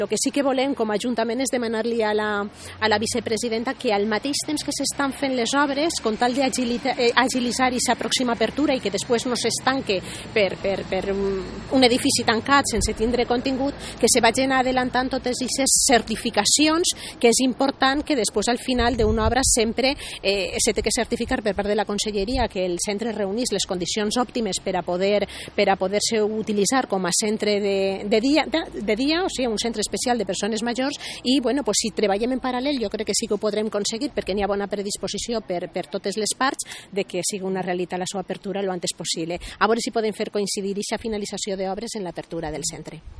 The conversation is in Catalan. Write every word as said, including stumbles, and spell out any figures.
El que sí que volem com a Ajuntament és demanar-li a la, a la vicepresidenta que al mateix temps que s'estan fent les obres, con tal d'agilitzar aquesta pròxima apertura i que després no s'estanque per, per, per un edifici tancat sense tindre contingut, que se vagin adelantant totes aquestes certificacions, que és important que després al final d'una obra sempre eh, se té que certificar per part de la Conselleria que el centre reunís les condicions òptimes per a poder per a poder-se utilitzar com a centre de, de, dia, de, de dia, o sigui, un centre especial de persones majors i, bueno, pues, si treballem en paral·lel jo crec que sí que ho podrem aconseguir perquè n'hi ha bona predisposició per, per totes les parts de que sigui una realitat la seva apertura lo antes possible. A veure si podem fer coincidir aquesta finalització d'obres en l'apertura del centre.